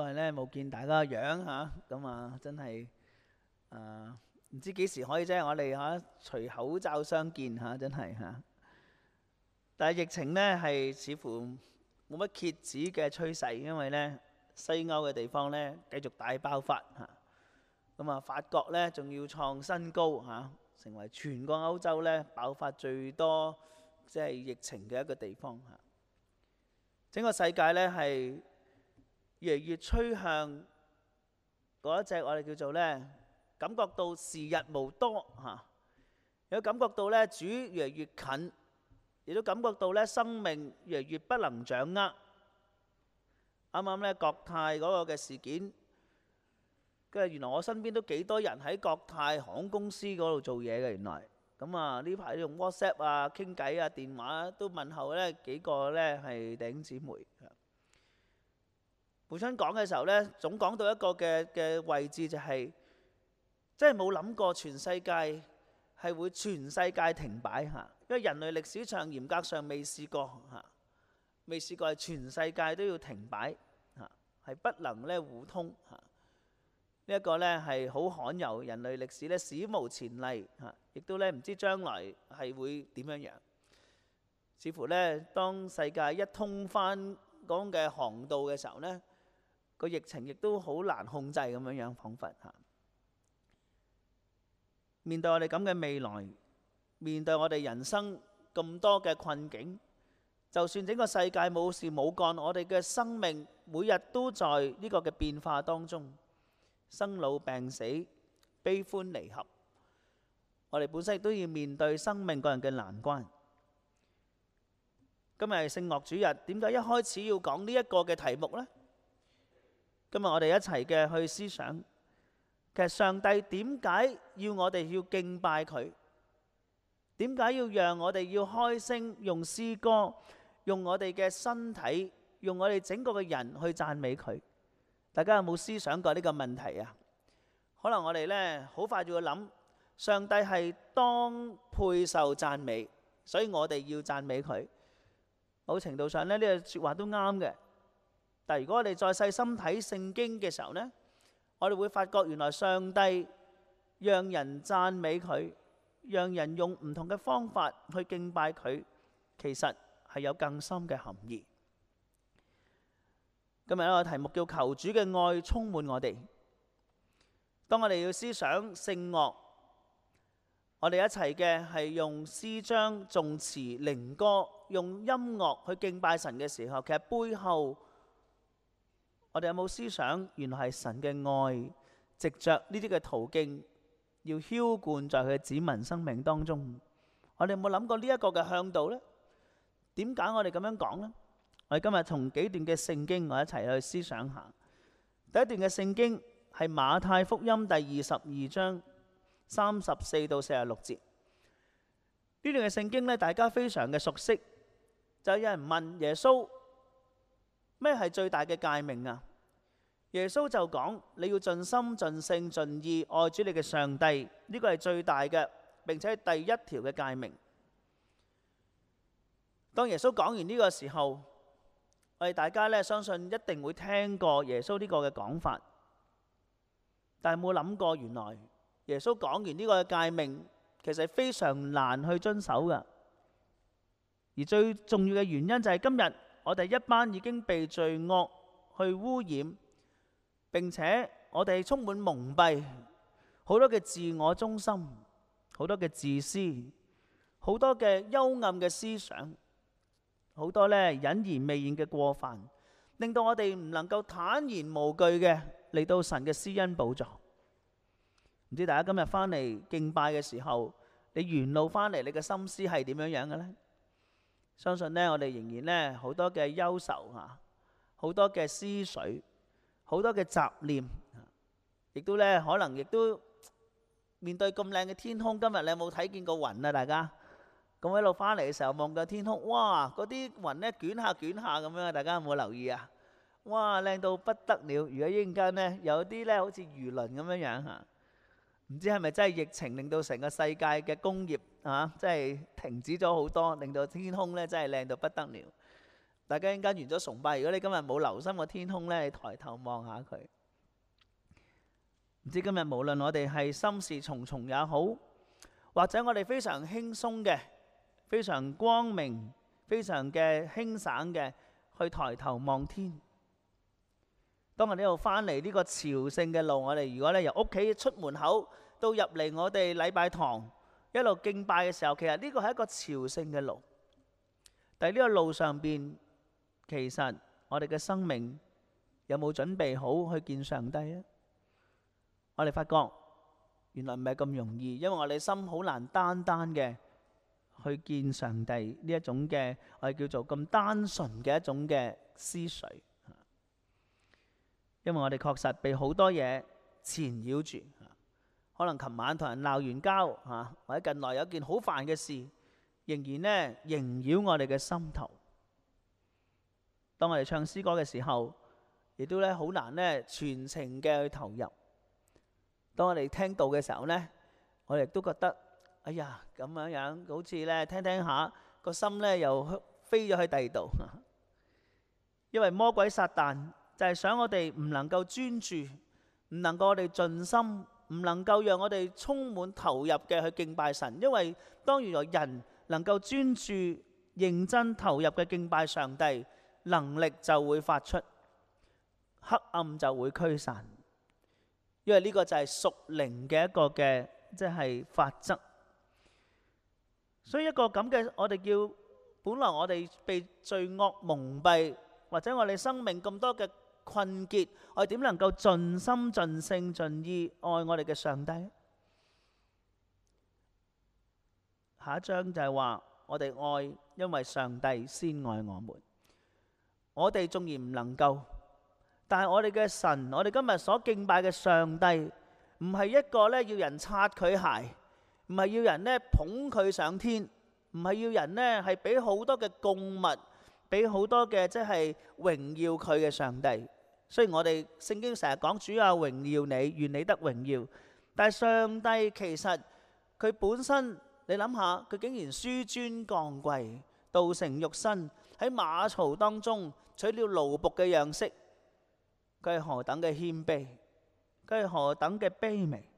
耐咧冇見大家樣嚇，咁真係唔知幾時可以我哋除口罩相見嚇，真係嚇。但係疫情呢係似乎冇乜歇止嘅趨勢，因為呢西歐嘅地方呢繼續大爆發嚇，咁法國呢仲要創新高嚇，成為全個歐洲呢爆發最多疫情嘅一個地方嚇。整個世界呢係越嚟越趨向嗰一隻我哋叫做呢，感覺到時日無多嚇，有感覺到呢主越嚟越近，亦都感覺到呢生命越嚟越不能掌握。啱啱呢國泰嗰個嘅事件，跟住原來我身邊都幾多人喺國泰航空公司嗰度做嘢嘅原來。咁呢排用 WhatsApp 傾偈電話都問候呢幾個呢係弟兄姊妹。父親講嘅時候呢，總講到一個嘅位置就係，真係冇諗過全世界係會全世界停擺嚇，因為人類歷史上嚴格上未試過嚇，未試過係全世界都要停擺嚇，係不能呢互通嚇。呢一個呢係好罕有，人類歷史呢史無前例嚇，亦都呢唔知將來係會點樣樣。似乎呢當世界一通翻講嘅航道嘅時候呢，個疫情亦都好難控制咁樣樣，彷彿嚇。面對我哋咁嘅未來，面對我哋人生咁多嘅困境，就算整個世界冇事冇幹，我哋嘅生命每日都在呢個嘅變化當中，生老病死、悲歡離合，我哋本身亦都要面對生命個人嘅難關。今日係聖樂主日，點解一開始要講呢一個嘅題目呢？今日我哋一齊嘅去思想，其實上帝點解要我哋要敬拜佢？點解要讓我哋要開聲用詩歌，用我哋嘅身體，用我哋整個嘅人去讚美佢？大家有冇思想過呢個問題啊？可能我哋呢好快就會諗，上帝係當配受讚美，所以我哋要讚美佢。某程度上呢，呢個説話都啱嘅。但如果我哋再細心睇聖經嘅時候呢，我哋會發覺原來上帝讓人讚美佢，讓人用唔同嘅方法去敬拜佢，其實係有更深嘅含義。今日有個題目叫求主嘅愛充滿我哋。當我哋要思想聖樂，我哋一齊嘅係用詩章、頌詞、靈歌，用音樂去敬拜神嘅時候，其實背後我哋有冇思想？原來係神嘅愛，藉着呢啲嘅途徑，要澆灌在佢嘅子民生命當中。我哋有冇諗過呢一個嘅向導呢？點解我哋咁樣講呢？我哋今日從幾段嘅聖經，我一齊去思想下。第一段嘅聖經係馬太福音第22章34到46節。呢段嘅聖經呢，大家非常嘅熟悉。就有人問耶穌，咩係最大嘅誡命啊？耶穌就講，你要盡心盡性盡意愛主你嘅上帝，呢個係最大嘅，並且係第一條嘅誡命。當耶穌講完呢個時候，我哋大家呢相信一定會聽過耶穌呢個嘅講法，但係冇諗過原來耶穌講完呢個嘅誡命，其實係非常難去遵守嘅。而最重要嘅原因就係今日我哋一班已經被罪惡去污染，並且我哋充滿蒙蔽，好多嘅自我中心，好多嘅自私，好多嘅幽暗嘅思想，好多呢隱而未現嘅過犯，令到我哋唔能夠坦然無懼嘅嚟到神嘅施恩寶座。唔知大家今日翻嚟敬拜嘅時候，你沿路翻嚟，你嘅心思係點樣樣嘅呢？相信呢，我哋仍然呢好多嘅憂愁啊，好多嘅思緒，好多嘅雜念，亦都呢可能亦都面對咁靚嘅天空。今日你有冇睇見過雲啊？大家咁一路翻嚟嘅時候望到天空，哇！嗰啲雲呢捲下捲下咁樣，大家有冇留意啊？哇，靚到不得了！如果一陣間呢有啲呢好似魚鱗咁樣樣嚇。唔知係咪真係疫情令到成個世界嘅工業真係停止咗好多，令到天空咧真係靚到不得了。 大家一陣間完咗崇拜，如果你今日冇留心個天空呢，你抬頭望下佢，唔知今日無論我哋係心事重重也好，或者我哋非常輕鬆嘅、非常光明、非常嘅輕省嘅去抬頭望天。當我哋呢度翻嚟呢個朝聖嘅路，我哋如果咧由屋企出門口到入嚟我哋禮拜堂一路敬拜嘅時候，其實呢個係一個朝聖嘅路。但係呢個路上邊，其實我哋嘅生命有冇準備好去見上帝啊？我哋發覺原來唔係咁容易，因為我哋心好難單單嘅去見上帝呢一種嘅我哋叫做咁單純嘅一種嘅思緒。因為我哋確實被好多嘢纏繞住，可能琴晚同人鬧完交，或者近來有件好煩嘅事，仍然呢縈繞我哋嘅心頭。當我哋唱詩歌嘅時候，亦都咧好難呢全情嘅去投入。當我哋聽道嘅時候呢，我哋亦都覺得，哎呀咁樣樣，好似呢聽聽下個心呢又飛咗去第二度。因為魔鬼撒旦就係想我哋唔能夠專注，唔能夠我哋盡心，唔能夠讓我哋充滿投入嘅去敬拜神。因為當原來人能夠專注、認真投入嘅敬拜上帝，能力就會發出，黑暗就會驅散。因為呢個就係屬靈嘅一個嘅即係法則。所以一個咁嘅我哋叫，本來我哋被罪惡蒙蔽，或者我哋生命咁多嘅困結，我哋點能夠盡心盡性盡意愛我哋嘅上帝？下一章就係話我哋愛，因為上帝先愛我們。我哋縱然唔能夠，但係我哋嘅神，我哋今日所敬拜嘅上帝，唔係一個咧要人擦佢鞋，唔係要人咧捧佢上天，唔係要人咧係俾好多嘅供物，俾好多嘅即係榮耀佢嘅上帝。雖然我哋聖經成日講主啊榮耀你，願你得榮耀，但係上帝其實佢本身，你諗下，佢竟然紆尊降貴，道成肉身，喺馬槽當中取了奴僕嘅樣式，佢係何等嘅謙卑，佢係何等嘅卑微。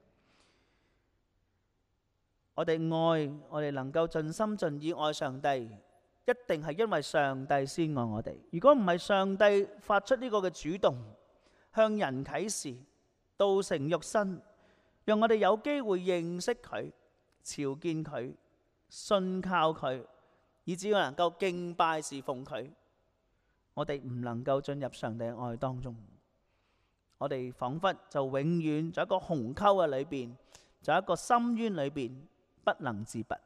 我哋愛，我哋能夠盡心盡意愛上帝，一定係因為上帝先愛我哋。如果唔係上帝發出呢個嘅主動，向人啟示，道成肉身，讓我哋有機會認識佢、朝見佢、信靠佢，以至我能夠敬拜侍奉佢，我哋唔能夠進入上帝嘅愛當中。我哋彷彿就永遠在一個鴻溝嘅裏邊，在一個深淵裏邊，不能自拔。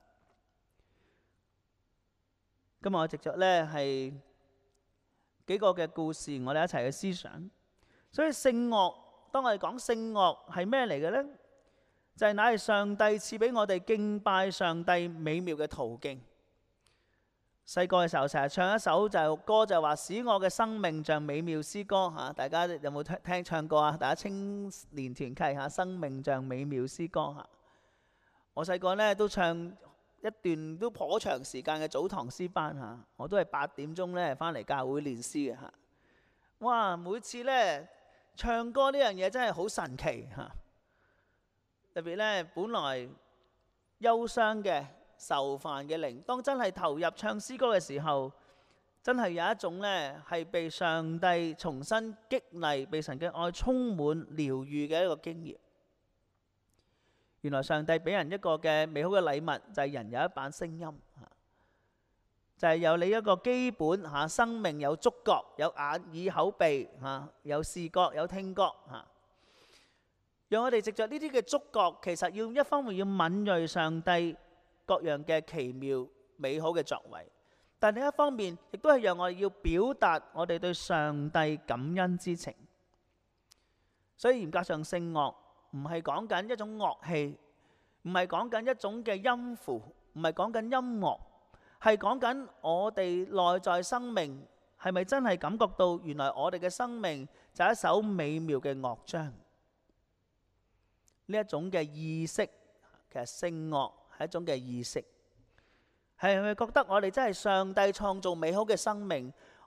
今日我藉着呢係幾個嘅故事，我哋一齊去思想。所以聖樂，當我哋講聖樂係咩嚟嘅呢？就係乃係上帝賜俾我哋敬拜上帝美妙嘅途徑。細個嘅時候成日唱一首就歌，就話使我嘅生命像美妙詩歌嚇。大家有冇聽唱過啊？大家青年團契嚇，生命像美妙詩歌嚇。我細個呢都唱一段都頗長時間嘅早堂詩班嚇，我都係8點鐘呢返嚟教會練詩嘅嚇。哇！每次呢唱歌呢樣嘢真係好神奇嚇，特別呢本來憂傷嘅愁煩嘅靈，當真係投入唱詩歌嘅時候，真係有一種呢係被上帝重新激勵，被神嘅愛充滿療愈嘅一個經驗。原來上帝俾人一個嘅美好嘅禮物，就係人有一把聲音，就係有你一個基本生命，有觸覺，有眼耳口鼻，有視覺，有聽覺，讓我哋藉着呢啲嘅觸覺，其實要一方面要敏銳上帝各樣嘅奇妙美好嘅作為，但另一方面亦都係讓我哋要表達我哋對上帝感恩之情。所以嚴格上聖樂唔係講緊一種樂器，唔係講緊一種嘅音符，唔係講緊音樂，係講緊我哋內在生命係咪真係感覺到原來我哋嘅生命就係一首美妙嘅樂章。呢一種嘅意識，其實聖樂係一種嘅意識，係咪覺得我哋真係上帝創造美好嘅生命，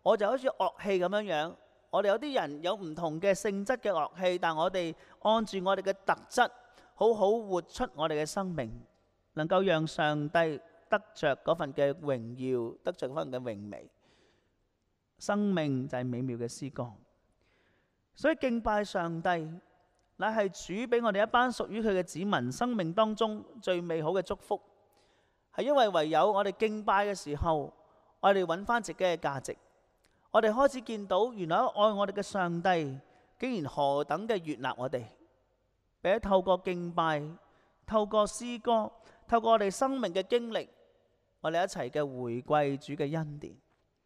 我就好似樂器咁樣樣，我哋有啲人有唔同嘅性質嘅樂器，但我哋按住我哋嘅特質，好好活出我哋嘅生命，能夠讓上帝得着嗰份嘅榮耀，得着嗰份嘅榮美。生命就係美妙嘅詩歌，所以敬拜上帝乃係主俾我哋一班屬於佢嘅子民生命當中最美好嘅祝福。係因為唯有我哋敬拜嘅時候，我哋揾翻自己嘅價值，我哋開始見到原來愛我哋嘅上帝竟然何等嘅悅納我哋，並且透過敬拜、透過詩歌、透過我哋生命嘅經歷，我哋一齊嘅回歸主嘅恩典。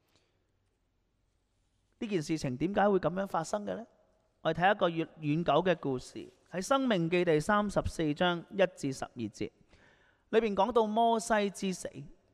呢件事情點解會咁樣發生嘅呢？我哋睇一個遠久嘅故事，喺《申命記》第34章1至12節，裏邊講到摩西之死。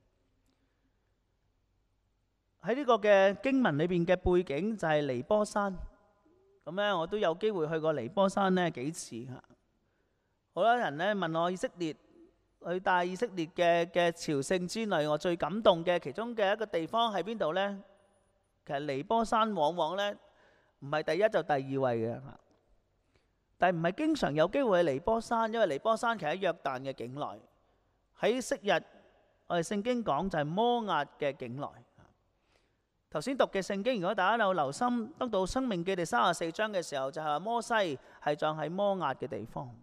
喺呢個嘅經文裏邊嘅背景就係尼波山。咁咧，我都有機會去過尼波山呢幾次嚇。好多人咧問我以色列去帶以色列嘅朝聖之旅，我最感動嘅其中嘅一個地方喺邊度呢？其實尼波山往往咧唔係第一就第二位嘅，但係唔係經常有機會去尼波山，因為尼波山其實喺約旦嘅境內。喺昔日我哋聖經講就係摩押嘅境內。頭先讀嘅聖經，如果大家有留心，當到申命記第34章嘅時候，就係話摩西係葬喺摩押嘅地方。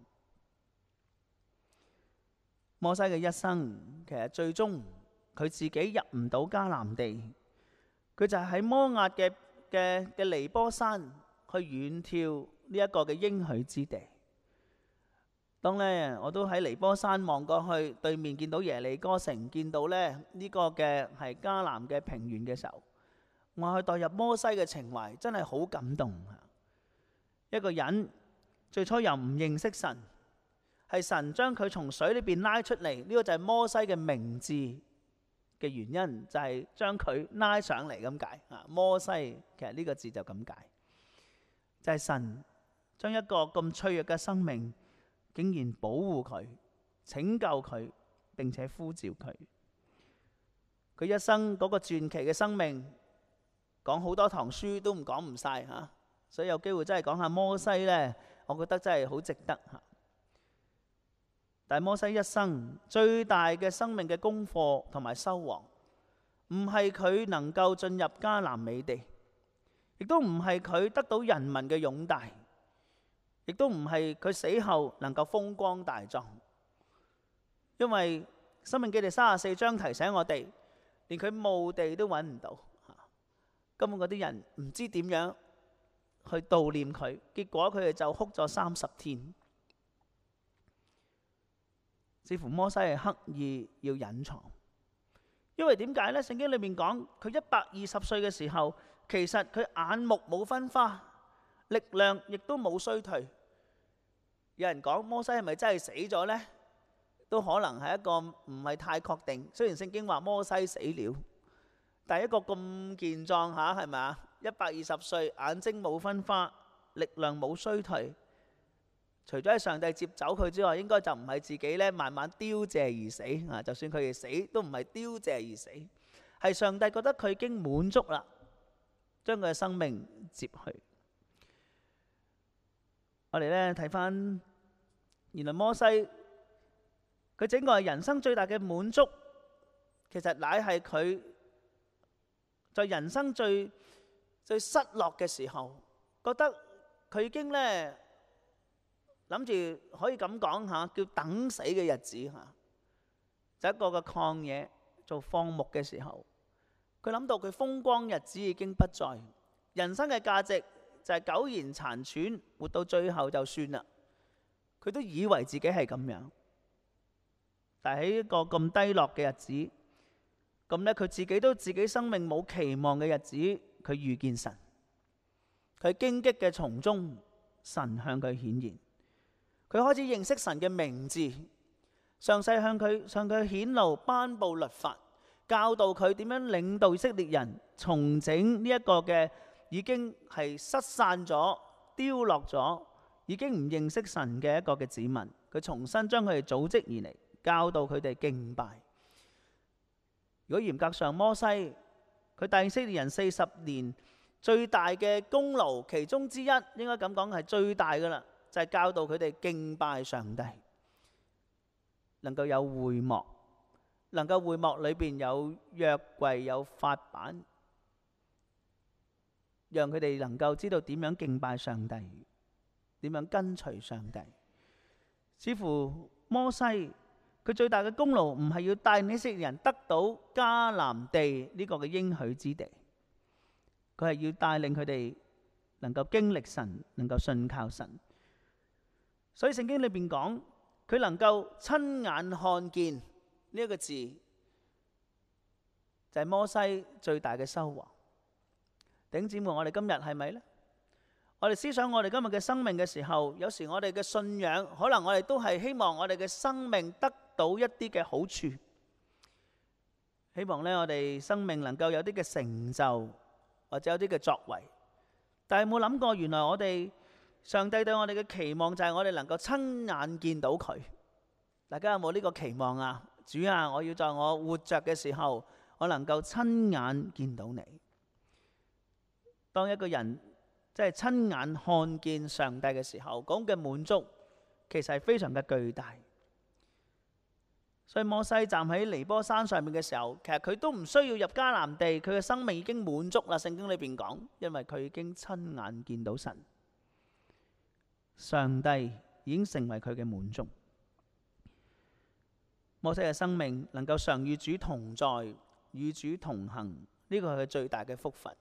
摩西嘅一生其實最終佢自己入唔到迦南地。佢就係喺摩押嘅尼波山去遠眺呢一個嘅應許之地。當呢我都喺尼波山望過去，對面見到耶利哥城，見到呢個嘅係迦南嘅平原嘅時候，我去代入摩西嘅情懷，真係好感動。一個人最初又唔認識神，係神將佢從水裏邊拉出嚟，呢個就係摩西嘅名字嘅原因，就係將佢拉上嚟咁解。摩西其實呢個字就咁解，就係神將一個咁脆弱嘅生命竟然保護佢、拯救佢，並且呼召佢。佢一生嗰個傳奇嘅生命，講好多堂書都唔講唔晒嚇，所以有機會真係講下摩西呢，我覺得真係好值得嚇。但係摩西一生最大嘅生命嘅功課同埋收穫，唔係佢能夠進入迦南美地，亦都唔係佢得到人民嘅擁戴，亦都唔係佢死後能夠風光大葬。因為申命記第34章提醒我哋，連佢墓地都揾唔到，根本嗰啲人唔知點樣去悼念佢，結果佢哋就哭咗30天。似乎摩西係刻意要隱藏，因為點解呢？聖經裏面講佢120歲嘅時候，其實佢眼目冇昏花，力量亦都冇衰退。有人講摩西係咪真係死咗呢？都可能係一個唔係太確定。雖然聖經話摩西死了，但係一個咁健壯嚇，係咪啊？120歲，眼睛冇昏花，力量冇衰退。除咗係上帝接走佢之外，應該就唔係自己慢慢凋謝而死啊！就算佢哋死，都唔係凋謝而死，係上帝覺得佢已經滿足啦，將佢嘅生命接去。我哋睇翻，原來摩西佢整個人生最大嘅滿足，其實乃係佢在人生最失落嘅時候，覺得佢已經諗住可以咁講下，叫等死嘅日子嚇，就一個嘅曠野做放牧嘅時候，佢諗到佢風光日子已經不在，人生嘅價值就係苟延殘喘，活到最後就算啦。佢都以為自己係咁樣，但係喺一個咁低落嘅日子，咁佢自己都自己生命冇期望嘅日子，佢遇見神，佢喺荊棘嘅叢中，神向佢顯現。佢開始認識神嘅名字，上帝向佢顯露頒布律法，教導佢點樣領導以色列人重整呢一個嘅已經係失散咗、凋落咗、已經唔認識神嘅一個嘅子民。佢重新將佢哋組織而嚟，教導佢哋敬拜。如果嚴格上，摩西佢帶以色列人40年最大嘅功勞，其中之一應該咁講係最大㗎喇，就係教導佢哋敬拜上帝，能夠有會幕，能夠會幕裏邊有約櫃有法版，讓佢哋能夠知道點樣敬拜上帝，點樣跟隨上帝。似乎摩西佢最大嘅功勞唔係要帶領以色列人得到迦南地呢個嘅應許之地，佢係要帶領佢哋能夠經歷神，能夠信靠神。所以聖經裏邊講佢能夠親眼看見呢一個字，就係摩西最大嘅收穫。弟兄姊妹，我哋今日係咪呢？我哋思想我哋今日嘅生命嘅時候，有時我哋嘅信仰，可能我哋都係希望我哋嘅生命得到一啲嘅好處，希望呢我哋生命能夠有啲嘅成就，或者有啲嘅作為。但係冇諗過，原來我哋上帝對我哋嘅期望就係我哋能夠親眼見到佢。大家有冇呢個期望啊？主啊，我要在我活着嘅時候，我能夠親眼見到你。當一個人即係親眼看見上帝嘅時候，講嘅滿足其實係非常嘅巨大。所以摩西站喺尼波山上面嘅時候，其實佢都唔需要入迦南地，佢嘅生命已經滿足啦。聖經裏邊講，因為佢已經親眼見到神，上帝已經成為佢嘅滿足。摩西嘅生命能夠常與主同在，與主同行，呢個係佢最大嘅福分。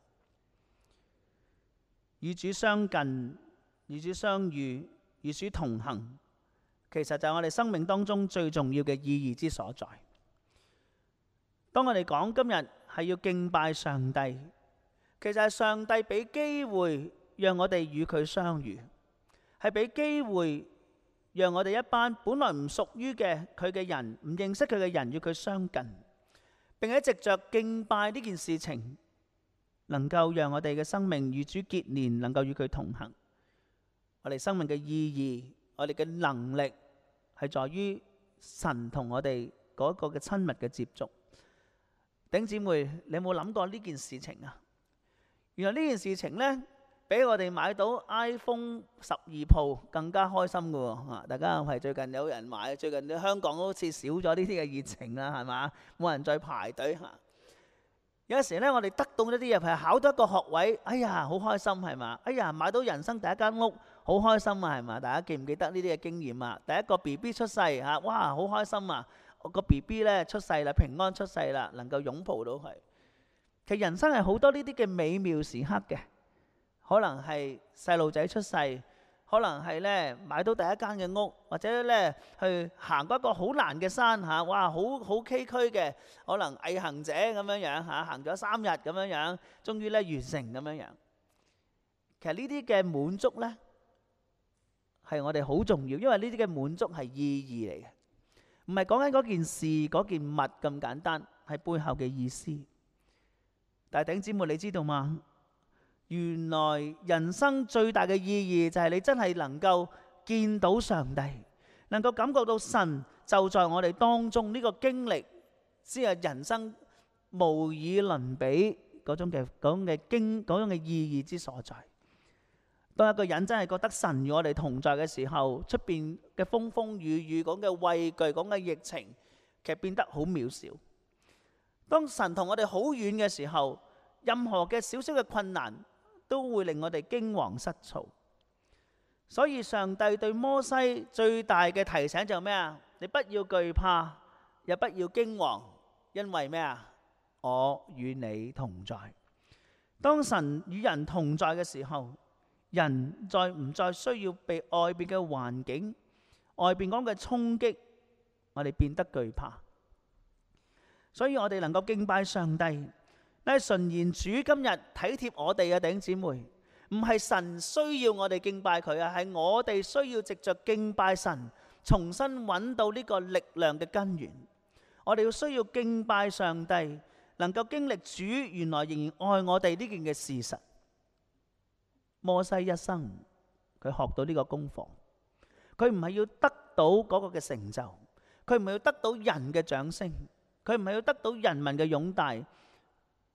與主相近，與主相遇，與主同行，其實就係我哋生命當中最重要嘅意義之所在。當我哋講今日係要敬拜上帝，其實係上帝俾機會讓我哋與佢相遇，係俾機會讓我哋一班本來唔屬於嘅佢嘅人，唔認識佢嘅人與佢相近，並且藉着敬拜呢件事情，能夠讓我哋嘅生命與主結連，能夠與佢同行。我哋生命嘅意義，我哋嘅能力係在於神同我哋嗰個嘅親密嘅接觸。弟兄姊妹，你有冇諗過呢件事情啊？原來呢件事情呢，比我哋買到 iPhone 12 Pro 更加開心㗎喎。大家係最近有人買，最近香港好似少咗呢啲嘅熱情啦，係嘛？冇人再排隊嚇。有時咧，我哋得到一啲嘢，係考到一個學位，哎呀，好開心係嘛？哎呀，買到人生第一間屋，好開心啊，係嘛？大家記唔記得呢啲嘅經驗啊？第一個 BB 出世嚇，哇，好開心啊！我個 BB 咧出世啦，平安出世啦，能夠擁抱到佢。其實人生係好多呢啲嘅美妙時刻嘅，可能係細路仔出世，可能係咧買到第一間嘅屋，或者咧去行過一個好難嘅山嚇，哇，好崎嶇嘅，可能毅行者咁樣樣嚇，行咗3日咁樣樣，終於咧完成咁樣樣。其實呢啲嘅滿足咧係我哋好重要，因為呢啲嘅滿足係意義嚟嘅，唔係講緊嗰件事嗰件物咁簡單，係背後嘅意思。但係弟兄姊妹，你知道嗎？原來人生最大嘅意義就係你真係能夠見到上帝，能夠感覺到神就在我哋當中，呢個經歷先係人生無以倫比嗰種嘅意義之所在。當一個人真係覺得神與我哋同在嘅時候，出邊嘅風風雨雨講嘅畏懼講嘅疫情，其實變得好渺小。當神同我哋好遠嘅時候，任何嘅小小嘅困難都會令我哋驚惶失措。所以上帝對摩西最大嘅提醒就係咩啊？你不要懼怕，也不要驚惶，因為咩啊？我與你同在。當神與人同在嘅時候，人唔再需要被外邊嘅環境、外邊講嘅衝擊，我哋變得懼怕。所以我哋能夠敬拜上帝，但係純然主今日體貼我哋嘅弟兄姊妹，唔係神需要我哋敬拜佢啊，係我哋需要藉着敬拜神，重新揾到呢個力量嘅根源。我哋要需要敬拜上帝，能夠經歷主原來仍然愛我哋呢件嘅事實。摩西一生佢學到呢個功課，佢唔係要得到嗰個嘅成就，佢唔係要得到人嘅掌聲，佢唔係要得到人民嘅擁戴，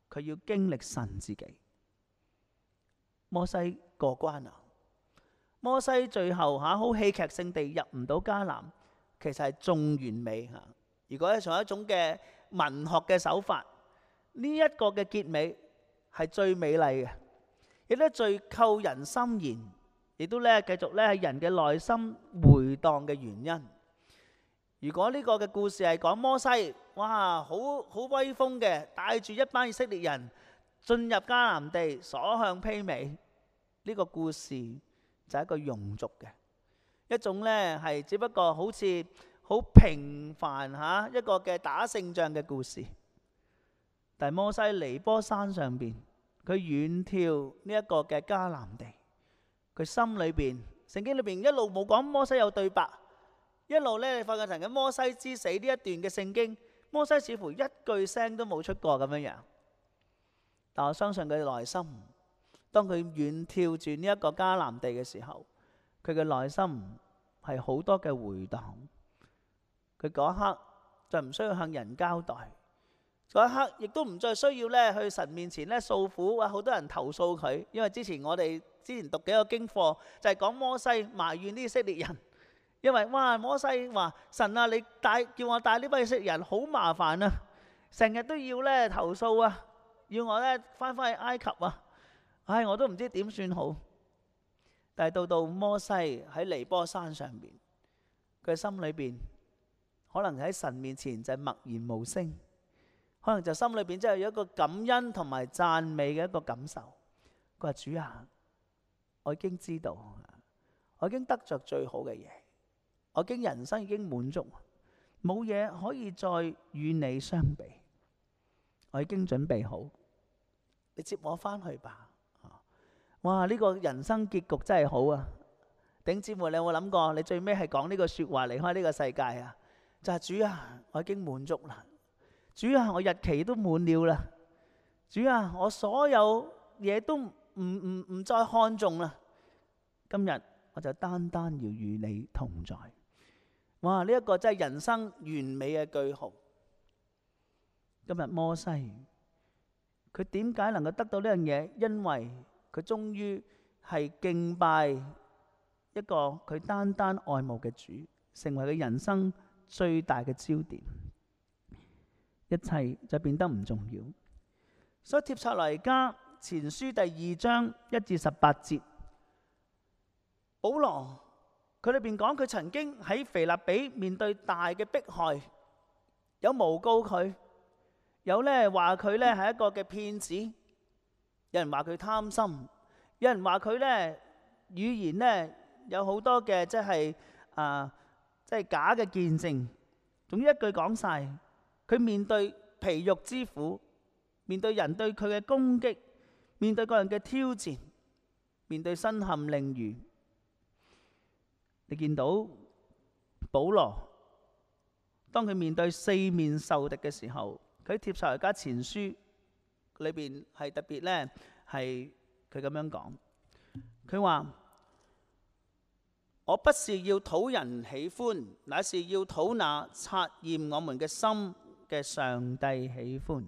佢要經歷神自己。摩西過關啦，摩西最後好戲劇性地入唔到迦南，其實係仲完美嚇。如果係從一種嘅文學嘅手法，呢一個嘅結尾係最美麗嘅，亦都最扣人心弦，亦都繼續喺人嘅內心回盪嘅原因。如果呢個嘅故事係講摩西，哇，好威風嘅，帶住一班以色列人進入迦南地，所向披靡，呢個故事就係一個庸俗嘅一種係只不過好似好平凡一個嘅打勝仗嘅故事。但係摩西尼波山上邊，佢遠眺呢一個嘅迦南地，佢心裏邊，聖經裏邊一路冇講摩西有對白，一路你發覺緊摩西之死呢一段嘅聖經，摩西似乎一句聲都冇出過咁樣樣。但我相信佢內心，當佢遠眺住呢一個迦南地嘅時候，佢嘅內心係好多嘅回盪。佢嗰一刻就唔需要向人交代，嗰一刻亦都唔再需要去神面前訴苦。好多人投訴佢，因為我哋之前讀幾個經課就係講摩西埋怨啲以色列人，因為摩西話神啊，你叫我帶呢班以色列人好麻煩啊，成日都要投訴啊，要我翻去埃及啊，我都唔知點算好。但係到摩西喺尼波山上邊，佢心裏邊可能喺神面前就係默然無聲，可能就心裏邊真係有一個感恩同埋讚美嘅一個感受。佢話主啊，我已經知道，我已經得着最好嘅嘢，我已經人生已經滿足，冇嘢可以再與你相比，我已經準備好，你接我翻去吧。哇！呢個人生結局真係好啊！弟兄姊妹，你有冇諗過你最尾係講呢個說話離開呢個世界啊？就係主啊，我已經滿足啦！主啊，我日期都滿了啦！主啊，我所有嘢都唔再看重啦！今日我就單單要與你同在。哇！呢一個真係人生完美嘅句號。今日摩西佢點解能夠得到呢樣嘢？因為佢終於係敬拜一個佢單單愛慕嘅主，成為佢人生最大嘅焦點，一切就變得唔重要。所以帖撒羅尼迦前書第2章1至18節，保羅佢裏邊講佢曾經喺腓立比面對大嘅迫害，有誣告佢，有話佢係一個嘅騙子。有人話佢貪心，有人話佢語言有好多嘅即係假嘅見證。總之一句講晒，佢面對皮肉之苦，面對人對佢嘅攻擊，面對個人嘅挑戰，面對身陷囹圄。你見到保羅當佢面對四面受敵嘅時候，佢喺帖撒羅尼迦前書裏邊係特別係佢咁樣講，佢話：我不是要討人喜歡，乃是要討那察驗我們嘅心嘅上帝喜歡。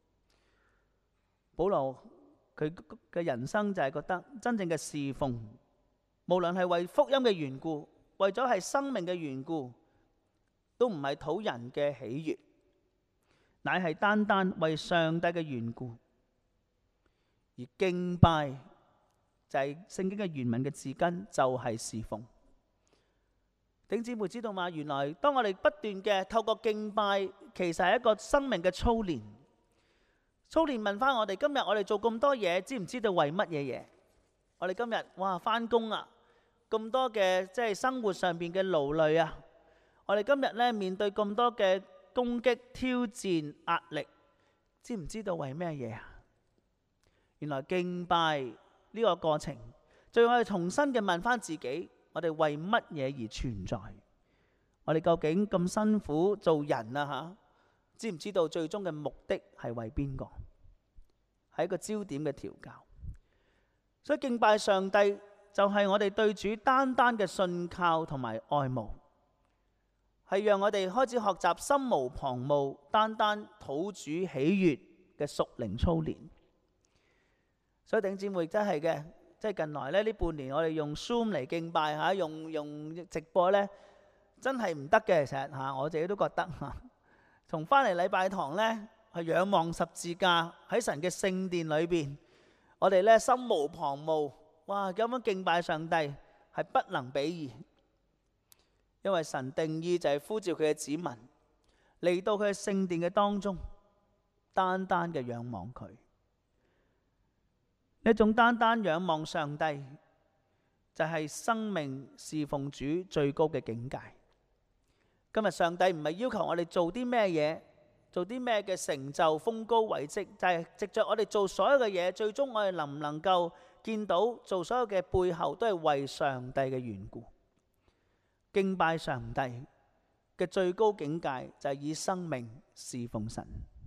保羅佢嘅人生就係覺得真正嘅侍奉，無論係為福音嘅緣故，為咗係生命嘅緣故，都唔係討人嘅喜悅，乃係單單為上帝嘅緣故。而敬拜就係聖經嘅原文嘅字根，就係侍奉。弟兄姊妹知道嗎？原來當我哋不斷嘅透過敬拜，其實係一個生命嘅操練。操練問翻我哋，今日我哋做咁多嘢，知唔知道為乜嘢嘢？我哋今日翻工啊，咁多嘅即係生活上邊嘅勞累啊，我哋今日面對咁多嘅攻擊、挑戰、壓力，知唔知道為咩嘢啊？原來敬拜呢個過程，最後我哋重新嘅問翻自己，我哋為乜嘢而存在？我哋究竟咁辛苦做人啊知唔知道最終嘅目的係為邊個？係一個焦點嘅調教。所以敬拜上帝就係我哋對主單單嘅信靠同埋愛慕，係讓我哋開始學習心無旁騖，單單討主喜悅嘅屬靈操練。所以弟兄姊妹真係嘅，即係近來咧呢半年我哋用 Zoom 嚟敬拜嚇，用直播咧真係唔得嘅，成日嚇我自己都覺得嚇。從翻嚟禮拜堂咧，係仰望十字架喺神嘅聖殿裏邊，我哋咧心無旁騖，哇！咁樣敬拜上帝係不能比擬，因為神定意就係呼召佢嘅子民嚟到佢嘅聖殿嘅當中，單單嘅仰望佢。呢種單單仰望上帝，就係生命侍奉主最高嘅境界。今日上帝唔係要求我哋做啲咩嘢，做啲咩嘅成就豐高偉績，就係藉着我哋做所有嘅嘢，最終我哋能唔能夠見到做所有嘅背後都係為上帝嘅緣故。敬拜上帝嘅最高境界就係以生命侍奉神。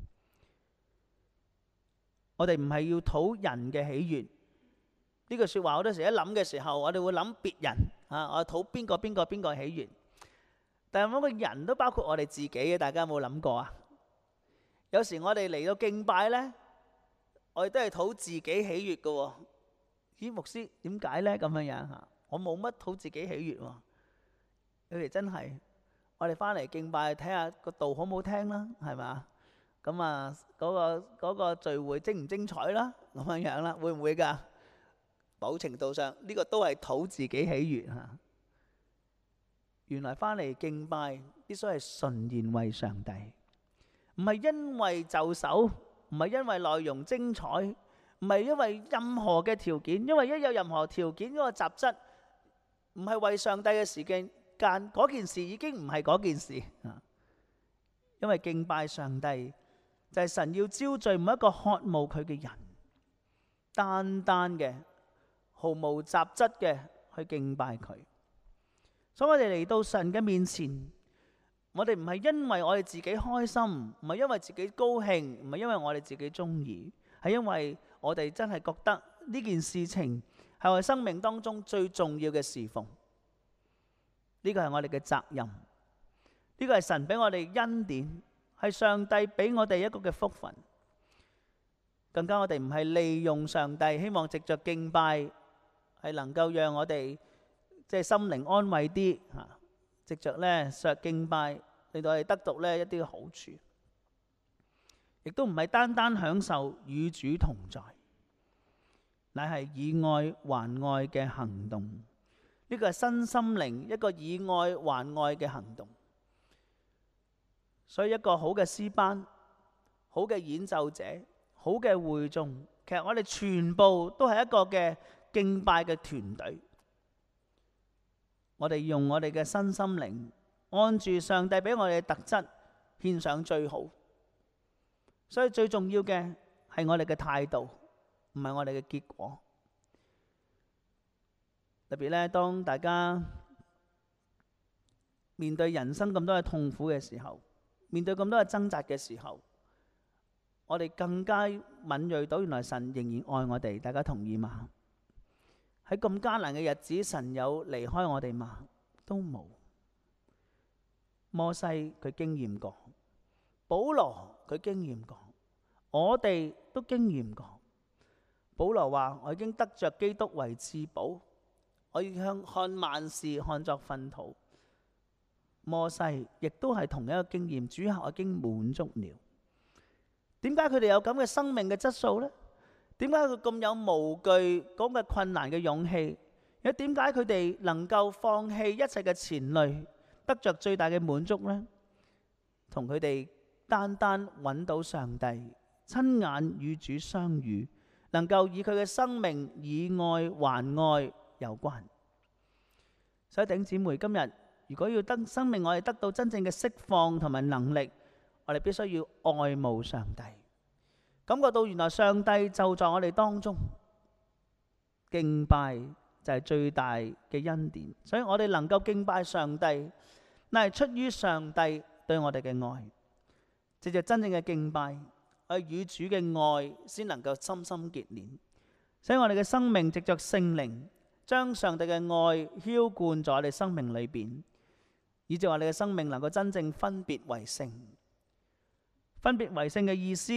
我哋唔係要討人嘅喜悅，呢句說話好多時一諗嘅時候，我哋會諗別人啊，我討邊個喜悅。但係每個人都包括我哋自己嘅，大家有冇諗過啊？有時我哋嚟到敬拜呢，我哋都係討自己喜悅嘅。咦，牧師點解呢？咁樣吓，我冇乜討自己喜悅。有時真係，我哋翻嚟敬拜睇下個道好唔好聽啦，係嘛？咁啊，嗰個聚會精唔精彩啦，咁樣啦，會唔會噶？某程度上呢個都係討自己喜悅吓。原來翻嚟敬拜必須係純然為上帝，唔係因為就手，唔係因為內容精彩，唔係因為任何嘅條件，因為一有任何條件嗰個雜質唔係為上帝嘅時間，嗰件事已經唔係嗰件事啊。因為敬拜上帝就係神要招聚每一個渴慕佢嘅人，單單嘅毫無雜質嘅去敬拜佢。所以我哋嚟到神嘅面前，我哋唔係因為我哋自己開心，唔係因為自己高興，唔係因為我哋自己中意，係因為我哋真係覺得呢件事情係我哋生命當中最重要嘅侍奉。呢個係我哋嘅責任，呢個係神俾我哋恩典，係上帝俾我哋一個嘅福分。更加我哋唔係利用上帝，希望藉着敬拜係能夠讓我哋即係心靈安慰啲嚇，藉着咧上敬拜令到我哋得到咧一啲嘅好處，亦都唔係單單享受與主同在，乃係以愛還愛嘅行動。呢個係身心靈一個以愛還愛嘅行動。所以一個好嘅詩班、好嘅演奏者、好嘅會眾，其實我哋全部都係一個嘅敬拜嘅團隊。我哋用我哋嘅身心靈，按住上帝俾我哋嘅特質，獻上最好。所以最重要嘅係我哋嘅態度，唔係我哋嘅結果。特別咧，當大家面對人生咁多嘅痛苦嘅時候，面對咁多嘅掙扎嘅時候，我哋更加敏銳到原來神仍然愛我哋。大家同意嗎？喺咁艱難嘅日子，神有離開我哋嗎？都冇。摩西佢經驗過，保羅佢經驗過，我哋都經驗過。保羅話：我已經得着基督為至寶，我已向看萬事看作糞土。摩西亦都係同一個經驗，主啊，我已經滿足了。點解佢哋有咁嘅生命嘅質素呢？點解佢咁有無懼講嘅困難嘅勇氣？又點解佢哋能夠放棄一切嘅纏累，得着最大嘅滿足呢？同佢哋單單揾到上帝，親眼與主相遇，能夠以佢嘅生命以愛還愛有關。所以弟兄姊妹，今日如果要得生命，我哋得到真正嘅釋放同埋能力，我哋必須要愛慕上帝。感覺到原來上帝就在我哋當中，敬拜就係最大嘅恩典。所以我哋能夠敬拜上帝，乃係出於上帝對我哋嘅愛。藉着真正嘅敬拜，我哋與主嘅愛先能夠深深結連。所以我哋嘅生命藉着聖靈，將上帝嘅愛澆灌在我哋生命裏邊，以致我哋嘅生命能夠真正分別為聖。分別為聖嘅意思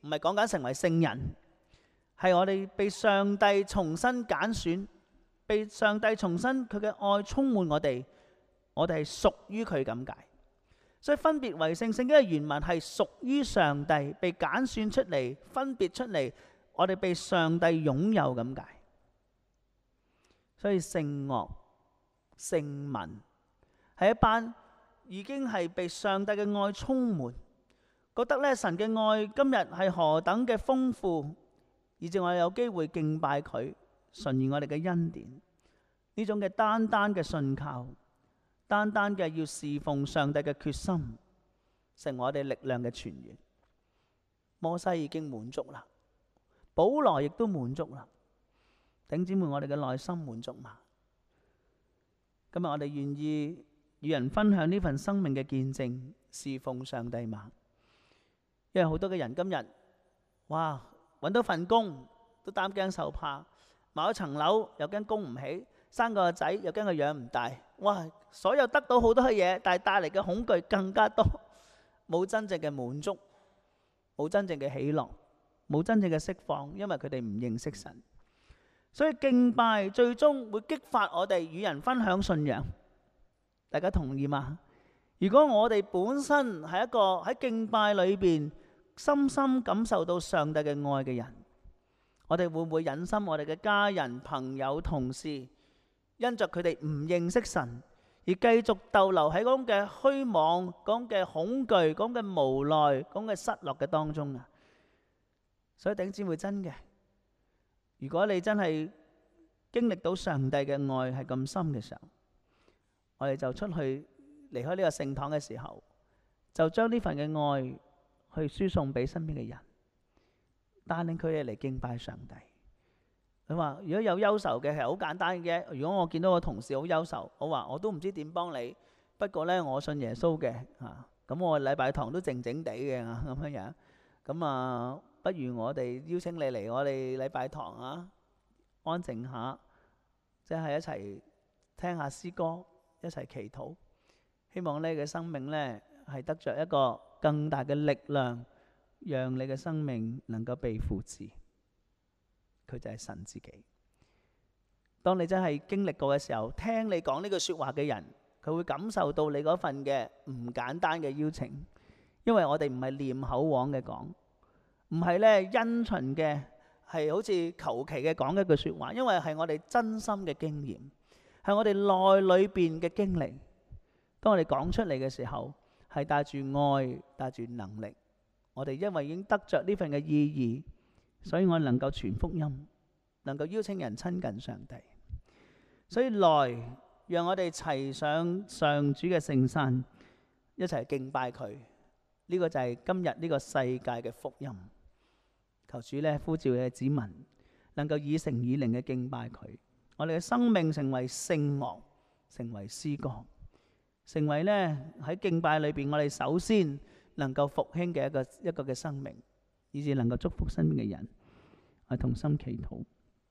唔係講緊成為聖人，係我哋被上帝重新揀選，被上帝重新佢嘅愛充滿我哋係屬於佢咁解。所以分別為聖，聖經嘅原文係屬於上帝，被揀選出嚟，分別出嚟，我哋被上帝擁有咁解。所以聖樂、聖民係一班已經係被上帝嘅愛充滿，覺得咧神嘅愛今日係何等嘅豐富，以致我哋有機會敬拜佢，順應我哋嘅恩典。呢種嘅單單嘅信靠，單單嘅要侍奉上帝嘅決心，成為我哋力量嘅泉源。摩西已經滿足啦，保羅亦都滿足啦。弟兄姊妹，我哋嘅內心滿足嘛？今日我哋願意與人分享呢份生命嘅見證，侍奉上帝嘛？因為好多嘅人今日，哇，搵到份工都擔驚受怕，買咗層樓又驚供唔起，生個仔又驚佢養唔大，哇！所有得到好多嘅嘢，但係帶嚟嘅恐懼更加多，冇真正嘅滿足，冇真正嘅喜樂，冇真正嘅釋放，因為佢哋唔認識神。所以敬拜最終會激發我哋與人分享信仰，大家同意嗎？如果我哋本身係一個喺敬拜裏邊深深感受到上帝嘅愛嘅人，我哋會唔會忍心我哋嘅家人、朋友、同事，因着佢哋唔認識神，而繼續逗留喺嗰種嘅虛妄、嗰種嘅恐懼、嗰種嘅無奈、嗰種嘅失落嘅當中啊？所以弟兄姊妹，真嘅，如果你真係經歷到上帝嘅愛係咁深嘅時候，我哋就出去離開呢個聖堂嘅時候，就將呢份嘅愛去輸送俾身邊嘅人，帶領佢哋嚟敬拜上帝。佢話如果有憂愁嘅，係好簡單嘅。如果我見到個同事好憂愁，我話我都唔知點幫你，不過呢，我信耶穌嘅啊，咁我禮拜堂都靜靜地嘅咁樣樣，咁啊不如我哋邀請你嚟我哋禮拜堂啊，安靜下，即係一齊聽下詩歌，一齊祈禱，希望你嘅生命呢係得着一個更大嘅力量，讓你嘅生命能夠被扶持。佢就係神自己。當你真係經歷過嘅時候，聽你講呢句說話嘅人，佢會感受到你嗰份嘅唔簡單嘅邀請。因為我哋唔係念口簧嘅講，唔係咧因循嘅，係好似求其嘅講一句說話。因為係我哋真心嘅經驗，係我哋內裏邊嘅經歷。當我哋講出嚟嘅時候，係帶住愛，帶住能力。我哋因為已經得着呢份嘅意義，所以我能夠傳福音，能夠邀請人親近上帝。所以來，讓我哋齊上上主嘅聖山，一齊敬拜佢。呢個就係今日呢個世界嘅福音。求主呢呼召嘅子民，能夠以誠以靈嘅敬拜佢。我哋嘅生命成為聖樂，成為詩歌，成為呢喺敬拜裏邊，我哋首先能夠復興嘅一個嘅生命，以致能夠祝福身邊嘅人。我同心祈禱，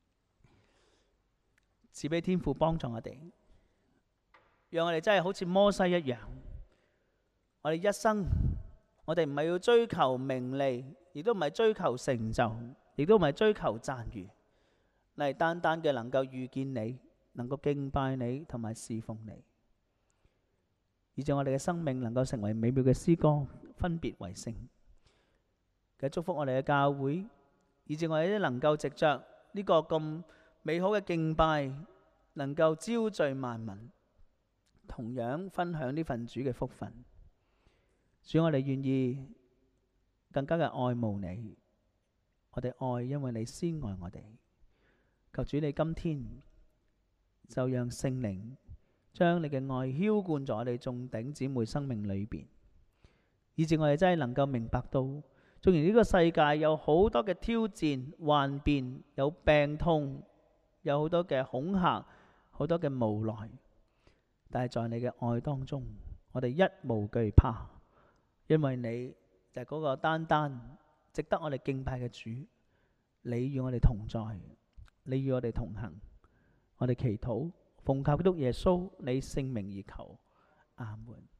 賜俾天父幫助我哋，讓我哋真係好似摩西一樣。我哋一生，我哋唔係要追求名利，亦都唔係追求成就，亦都唔係追求讚譽，嚟單單嘅能夠遇見你，能夠敬拜你同埋侍奉你，以致我哋嘅生命能夠成為美妙嘅詩歌，分別為聖。嘅祝福我哋嘅教會，以致我哋都能夠藉着呢個咁美好嘅敬拜，能夠招聚萬民，同樣分享呢份主嘅福分。主，我哋願意更加嘅愛慕你，我哋愛，因為你先愛我哋。求主你今天就讓聖靈將你嘅愛澆灌在我哋眾弟兄姊妹生命裏邊，以致我哋真係能夠明白到，縱然呢個世界有好多嘅挑戰、幻變，有病痛，有好多嘅恐嚇，好多嘅無奈，但係在你嘅愛當中，我哋一無懼怕，因為你就係嗰個單單值得我哋敬拜嘅主。你與我哋同在，你與我哋同行。我哋祈禱，奉靠基督耶穌你聖名而求，阿門。